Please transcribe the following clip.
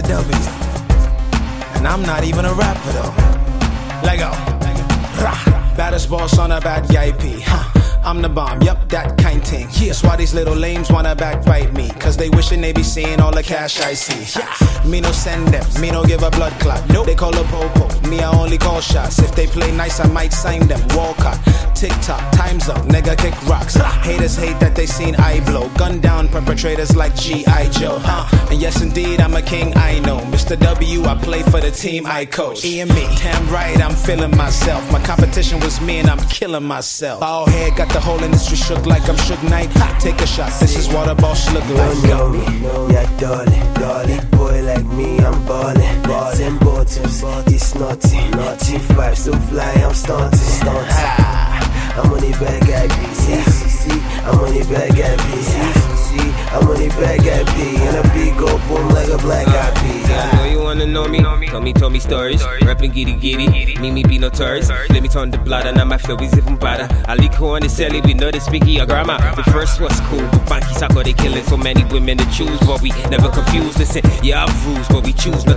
W. And I'm not even a rapper though. Lego. Rah. Baddest boss on a bad guy P. Huh. I'm the bomb, yup, that kind thing. That's why these little lames wanna backbite me, cause they wishing they be seeing all the cash I see. Me no send them, me no give a blood clot. Nope. They call a popo, me I only call shots. If they play nice, I might sign them. Walcott, TikTok, time's up, nigga kick rocks. Haters hate that they seen I blow. Gun down perpetrators like G.I. Joe. And yes indeed, I'm a king, I know. Mr. W, I play for the team I coach. E and me, damn right, I'm feeling myself. My competition was me and I'm killing myself. Bald head got the whole industry shook like I'm Suge Knight. Take a shot, this is what a boss look like. You know me, yeah darling. Big boy like me, I'm ballin'. 10 bottoms, it's nothing. 5 so fly, I'm stunting. I'm on the bad guy PC. I'm on the bad guy PC. I'm on the bad guy P. And a beat go boom like a black guy P. I know you wanna know me. Tell me stories. Rapping giddy. Me be no tourist. Let me turn the blood and now my flow is even better. I like who on the celly, we know they speak your grammar. The first was cool, but Banky Sako they killing so many women to choose. But we never confuse. Listen, yeah, I've rules, but we choose not